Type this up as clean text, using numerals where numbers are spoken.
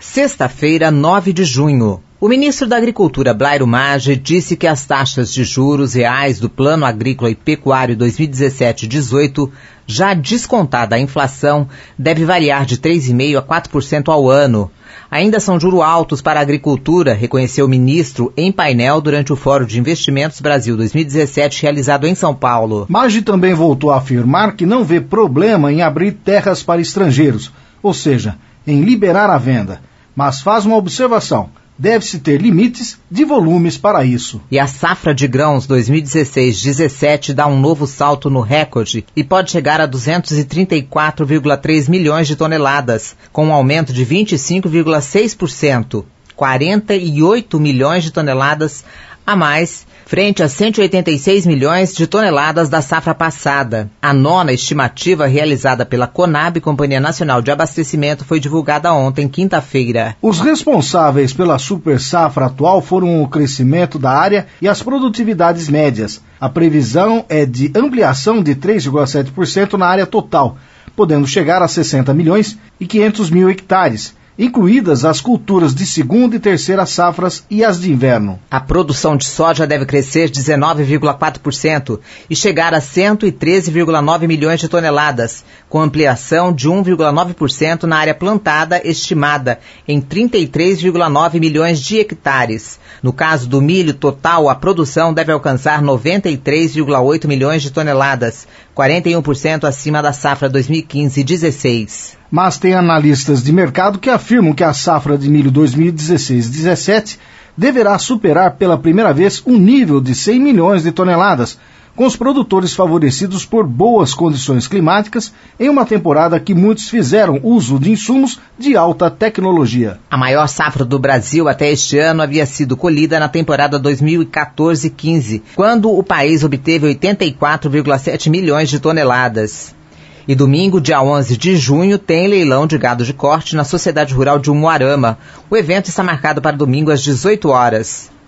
Sexta-feira, 9 de junho. O ministro da Agricultura, Blairo Maggi, disse que as taxas de juros reais do Plano Agrícola e Pecuário 2017-18, já descontada a inflação, deve variar de 3,5% a 4% ao ano. Ainda são juros altos para a agricultura, reconheceu o ministro em painel durante o Fórum de Investimentos Brasil 2017, realizado em São Paulo. Maggi também voltou a afirmar que não vê problema em abrir terras para estrangeiros, ou seja, em liberar a venda. Mas faz uma observação: deve-se ter limites de volumes para isso. E a safra de grãos 2016-17 dá um novo salto no recorde e pode chegar a 234,3 milhões de toneladas, com um aumento de 25,6%, 48 milhões de toneladas a mais, frente a 186 milhões de toneladas da safra passada. A nona estimativa realizada pela Conab, Companhia Nacional de Abastecimento, foi divulgada ontem, quinta-feira. Os responsáveis pela super safra atual foram o crescimento da área e as produtividades médias. A previsão é de ampliação de 3,7% na área total, podendo chegar a 60 milhões e 500 mil hectares, incluídas as culturas de segunda e terceira safras e as de inverno. A produção de soja deve crescer 19,4% e chegar a 113,9 milhões de toneladas, com ampliação de 1,9% na área plantada, estimada em 33,9 milhões de hectares. No caso do milho total, a produção deve alcançar 93,8 milhões de toneladas, 41% acima da safra 2015-16. Mas tem analistas de mercado que afirmam que a safra de milho 2016-17 deverá superar pela primeira vez um nível de 100 milhões de toneladas, com os produtores favorecidos por boas condições climáticas em uma temporada que muitos fizeram uso de insumos de alta tecnologia. A maior safra do Brasil até este ano havia sido colhida na temporada 2014-15, quando o país obteve 84,7 milhões de toneladas. E domingo, dia 11 de junho, tem leilão de gado de corte na Sociedade Rural de Umuarama. O evento está marcado para domingo às 18 horas.